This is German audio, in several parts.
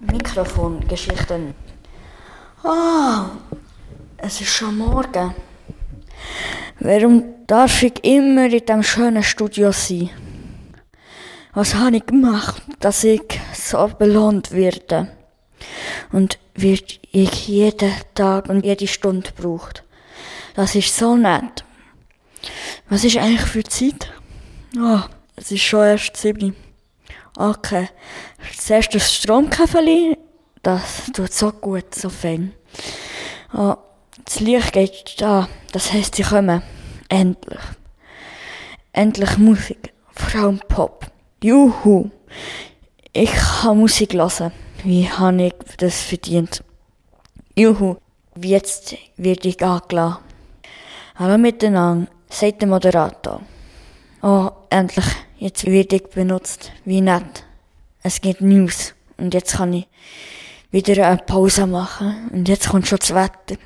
Mikrofongeschichten. Ah, es ist schon morgen. Warum darf ich immer in diesem schönen Studio sein? Was habe ich gemacht, dass ich so belohnt werde? Und wird ich jeden Tag und jede Stunde gebraucht? Das ist so nett. Was ist eigentlich für Zeit? Es ist schon erst 7. Okay. Zuerst das Stromkäferli. Das tut so gut, so fein. Das Licht geht an. Das heisst, sie kommen. Endlich. Endlich Musik. Vor allem Pop. Juhu. Ich kann Musik hören. Wie habe ich das verdient? Juhu. Jetzt werde ich angelassen. Hallo miteinander, sagt der Moderator. Oh, endlich. Jetzt werde ich benutzt. Wie nett. Es gibt News. Und jetzt kann ich wieder eine Pause machen. Und jetzt kommt schon das Wetter.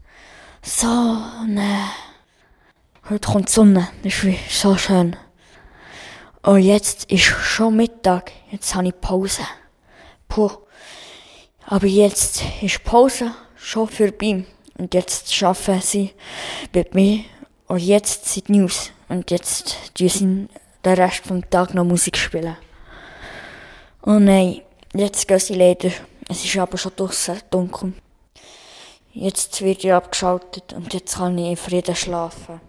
Sonne. Heute kommt die Sonne. Das ist so schön. Oh, jetzt ist schon Mittag. Jetzt habe ich Pause. Puh. Aber jetzt ist Pause schon vorbei. Und jetzt arbeiten sie mit mir. Und jetzt sind die News. Und jetzt tun sie den Rest vom Tag noch Musik spielen. Oh nein, jetzt gehen sie leider. Es ist aber schon draussen dunkel. Jetzt wird ich abgeschaltet und jetzt kann ich in Frieden schlafen.